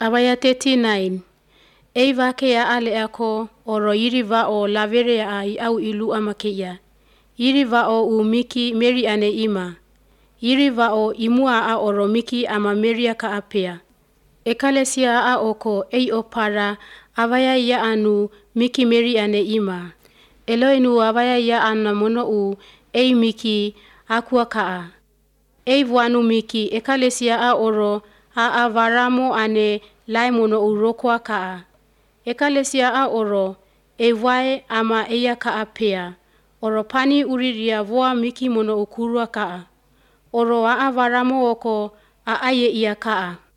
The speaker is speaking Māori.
Abaya 39. Ei vake ya ale ako oro yiri va o lavere ya ai au ilu amakeia. Yiri va o u miki meri ane ima. Yiri va o imua a oro miki ama meria ka apea. Ekalesia a oko ei opara avaya ya anu miki meri ane ima. Eloinu avaya ya ana mono u ei miki akua kaa. Ei vuanu miki ekalesia a oro a avaramo ane lai mono urokwa kaa. Ekalesia a oro ewae ama eya ka apea. Oro pani uriria voa miki mono ukurua kaa. Oro a avaramo oko a aye iya kaa.